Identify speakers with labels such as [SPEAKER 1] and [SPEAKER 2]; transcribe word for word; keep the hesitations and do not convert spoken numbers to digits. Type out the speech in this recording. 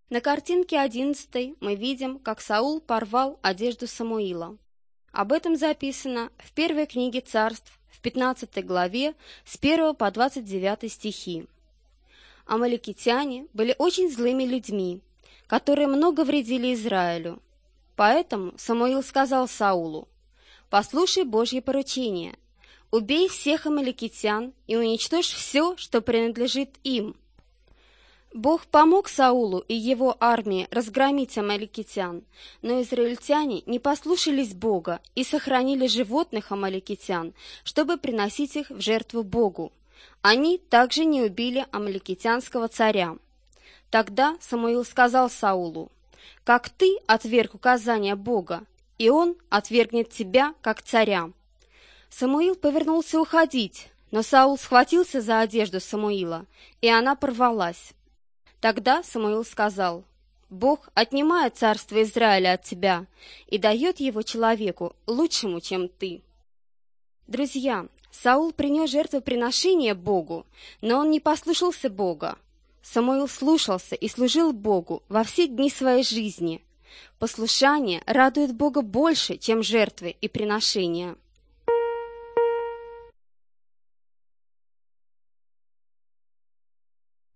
[SPEAKER 1] На картинке одиннадцатой мы видим, как Саул порвал одежду Самуила. Об этом записано в первой книге Царств, в пятнадцатой главе, с первого по двадцать девятый стихи. Амаликитяне были очень злыми людьми, которые много вредили Израилю. Поэтому Самуил сказал Саулу: «Послушай Божье поручение, убей всех амаликитян и уничтожь все, что принадлежит им». Бог помог Саулу и его армии разгромить амаликитян, но израильтяне не послушались Бога и сохранили животных амаликитян, чтобы приносить их в жертву Богу. Они также не убили амаликитянского царя. Тогда Самуил сказал Саулу: «Как ты отверг указания Бога, и он отвергнет тебя, как царя». Самуил повернулся уходить, но Саул схватился за одежду Самуила, и она порвалась. Тогда Самуил сказал: «Бог отнимает царство Израиля от тебя и дает его человеку, лучшему, чем ты». Друзья, Саул принес жертвоприношение Богу, но он не послушался Бога. Самуил слушался и служил Богу во все дни своей жизни. Послушание радует Бога больше, чем жертвы и приношения.